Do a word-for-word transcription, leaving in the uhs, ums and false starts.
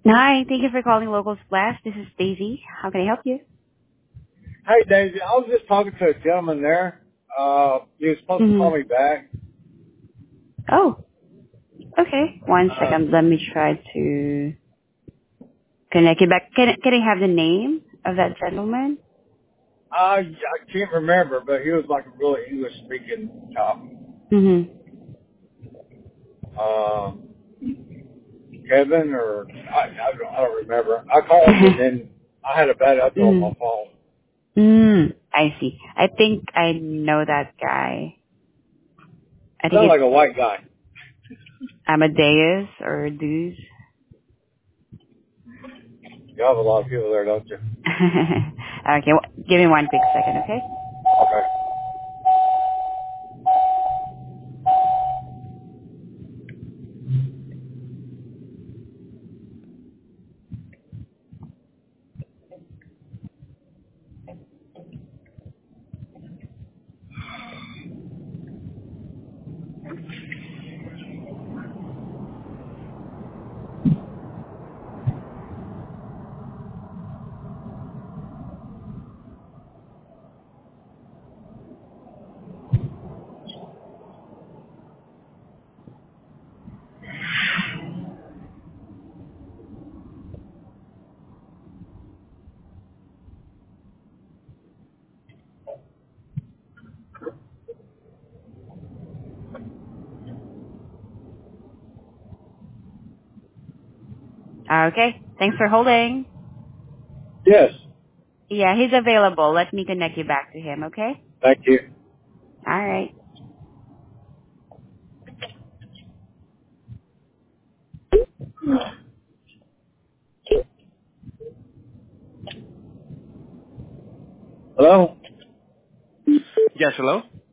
Hi, thank you for calling Local Splash. This is Daisy. How can I help you? Hey, Daisy, I was just talking to a gentleman there. Uh, he was supposed to call Mm-hmm. me back. Oh, okay. One Uh, second. Let me try to connect you back. Can, can I have the name of that gentleman? I, I can't remember, but he was like a really English-speaking cop. Mm-hmm. Uh, Kevin or, I, I, don't, I don't remember. I called and then I had a bad update on mm. my phone. Mm. I see. I think I know that guy. I think Sounded like it's a white guy. Amadeus or Deuce. You have a lot of people there, don't you? Okay, w- give me one quick second, okay? Okay. Okay, thanks for holding. Yes. Yeah, he's available. Let me connect you back to him, okay? Thank you. All right. Hello? Yes, hello?